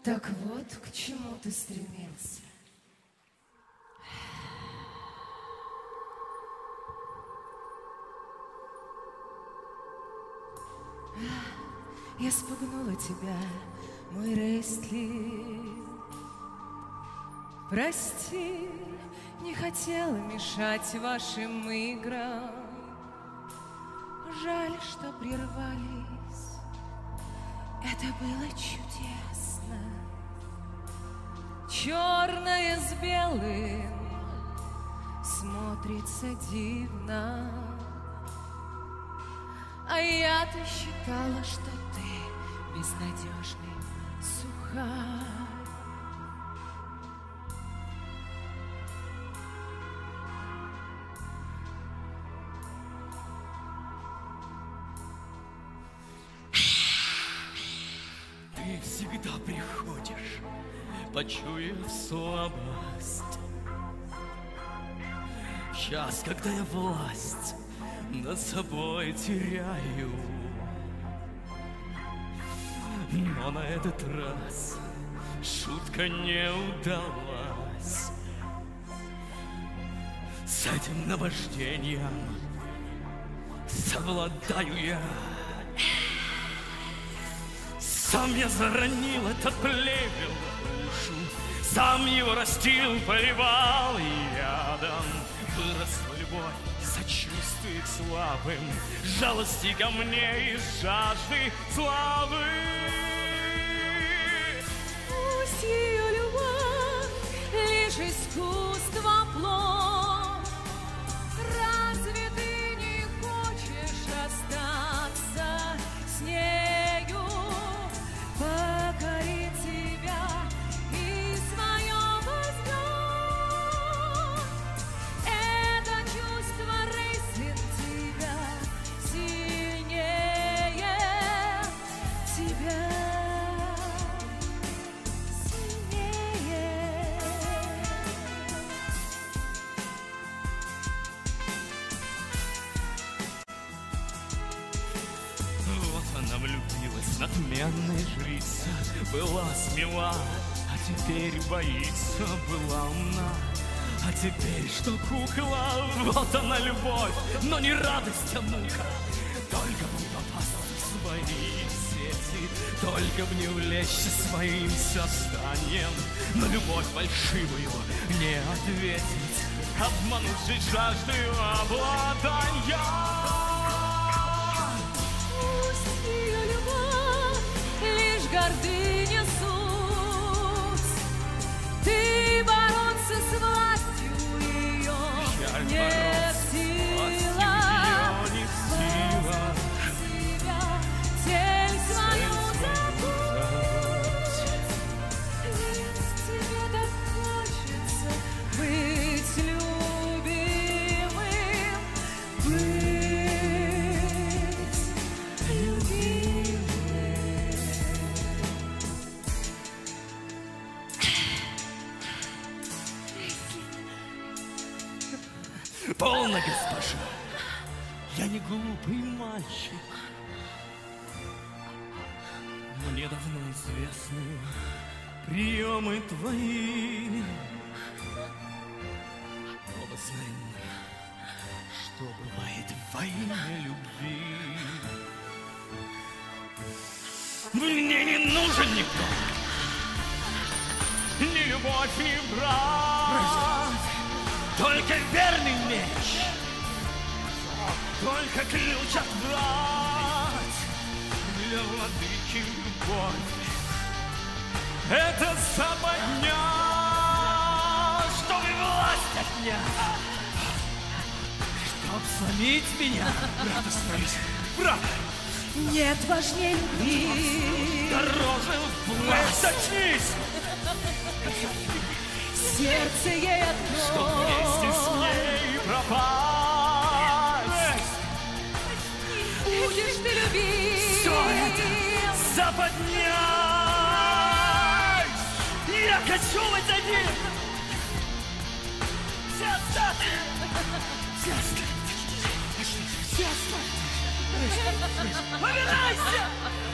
Так вот, к чему ты стремился. Я спугнула тебя, мой Рейсли. Прости, не хотела мешать вашим играм. Жаль, что прервались. Это было чудесно. Черное с белым смотрится дивно. А я-то считала, что ты безнадежный сухарь. Ты всегда приходишь, почуяв слабость. Час, когда я власть над собой теряю, но на этот раз шутка не удалась. С этим наваждением совладаю я. Сам я заронил этот плевел в душу, сам его растил, поливал ядом. Выросла любовь, сочувствие к слабым, жалости ко мне и жажды славы. Пусть ее любовь лишь искусство плод. Разве ты не хочешь расстаться с нею, покорить тебя и свое возьмет? Это чувство Рейслин тебя сильнее тебя. Влюбилась, надменная жрица, была смела, а теперь боится, была умна, а теперь что кукла, вот она любовь, но не радость, а мука. Только бы не попасться в свои сети, только бы не увлечься своим созданием, на любовь фальшивую не ответить, обманувшись жаждою обладания. Гордыня суть, ты бороться с властью ее не в силах, себя, цель свою забудь. Ведь тебе так хочется быть любимым, быть любимым. Полно, госпожа, я не глупый мальчик. Мне давно известны приемы твои. Оба знаем мы, что бывает во имя любви. Мне не нужен никто, ни любовь, ни брат. Только верный меч, только ключ от врат. Для владыки любовь — это западня, чтобы власть отнять, чтоб сломить меня. Брат, остановись, брат! Нет важнее любви. Дороже власть, очнись! Сердце ей открой, чтоб вместе с ней пропасть. будешь ты любить. Все это западня. Я хочу быть один. Все остатки. Все остатки. Все остатки. Побирайся!